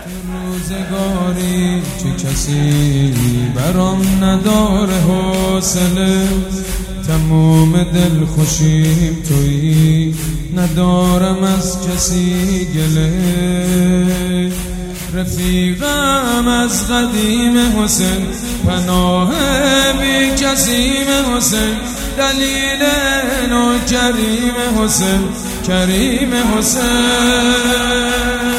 روزگاری چه کسی برام نداره حوصله، تموم دل خوشیم تویی، ندارم از کسی گله. رفیقم از قدیم حسین، پناه بی کسیم حسین، دلیل نو کریم حسین، کریم حسین.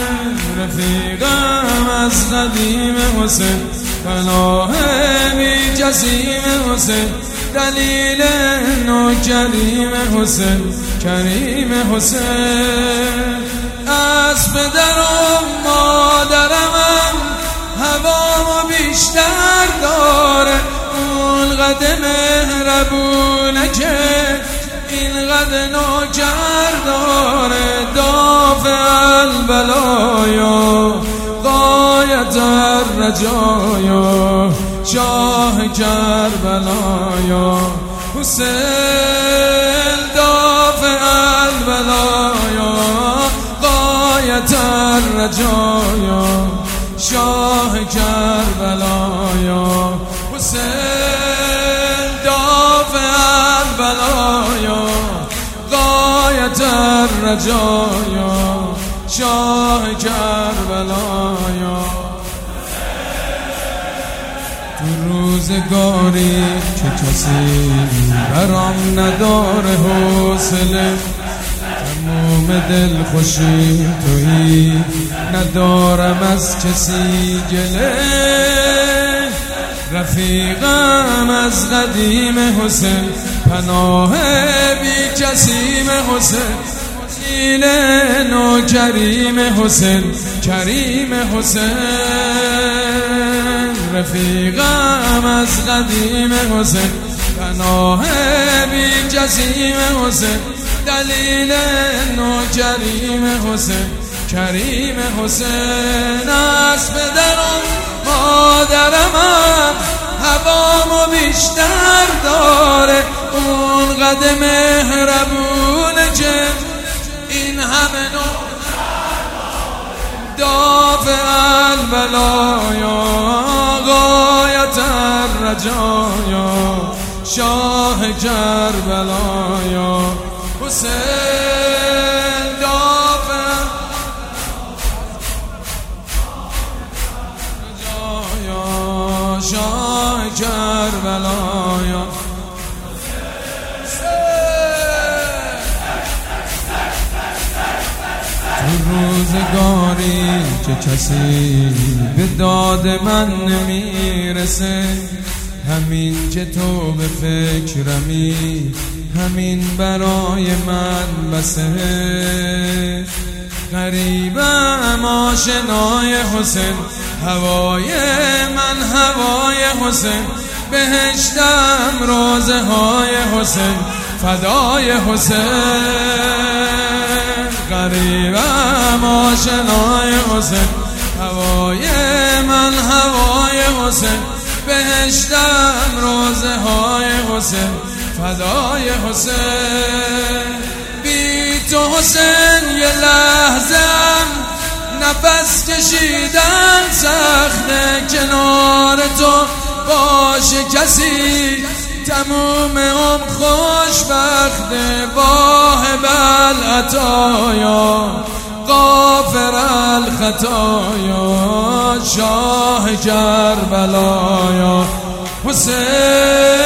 رفیقم از قدیم حسین، پناه بی کسیم حسین، دلیل نو کریم حسین، کریم حسین. از پدر و مادرمم هوامو بیشتر داره، اونقدر مهربونه که اینقدر نوکر داره. دافع البلایا غایت الرجایا، شاه کربلایا حسین. دافع البلایا غایت الرجایا، شاه کربلایا حسین. دافع البلایا غایت الرجایا، شاه کربلایا. تو روزگاری که کسی برام نداره حوصله، تموم دل خوشی تویی، ندارم از کسی گله. رفیقم از قدیم حسین، پناه بی کسیم حسین، دلیل نو کریم حسین، کریم حسین. رفیقم از قدیم حسین، پناه بی کسیم حسین، دلیل نو کریم حسین، کریم حسین. از پدرم مادرمم هوامو بیشتر داره، اونقدر مهربونه که این همه دافع البلایا غایت الرجایا، شاه کربلایا حسین. دافع الرجایا، شاه کربلایا. روزگاری که کسی به داد من نمیرسه، همین که تو به فکرمی، همین برای من بسه. غریبم آشنای حسین، هوای من هوای حسین، بهشتم روزه های حسین، فدای حسین. غریبم آشنای حسین، هوای من هوای حسین، بهشتم روزه های حسین، فدای حسین. بی تو حسین یه لحظم نفس کشیدن سخته، کنار تو باشه کسی تموم عمر خوشبخته. واهب العطایا غافر الخطایا، شاه کربلایا حسین.